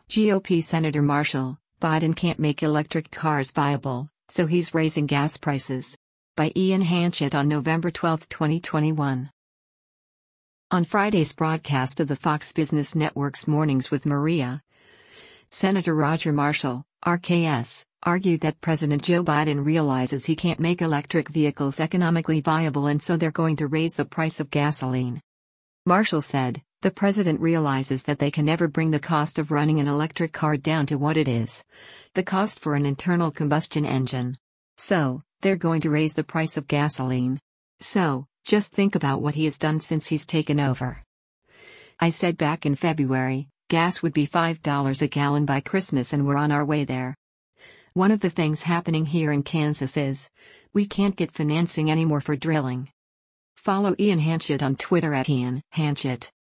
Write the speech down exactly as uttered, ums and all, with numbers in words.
G O P Senator Marshall, Biden can't make electric cars viable, so he's raising gas prices. By Ian Hanchett on November twelfth, twenty twenty-one. On Friday's broadcast of the Fox Business Network's Mornings with Maria, Senator Roger Marshall, R K S, argued that President Joe Biden realizes he can't make electric vehicles economically viable and so they're going to raise the price of gasoline. Marshall said, "The president realizes that they can never bring the cost of running an electric car down to what it is, the cost for an internal combustion engine. So, they're going to raise the price of gasoline. So, just think about what he has done since he's taken over. I said back in February, gas would be five dollars a gallon by Christmas and we're on our way there. One of the things happening here in Kansas is, we can't get financing anymore for drilling." Follow Ian Hanchett on Twitter at Ian Hanchett.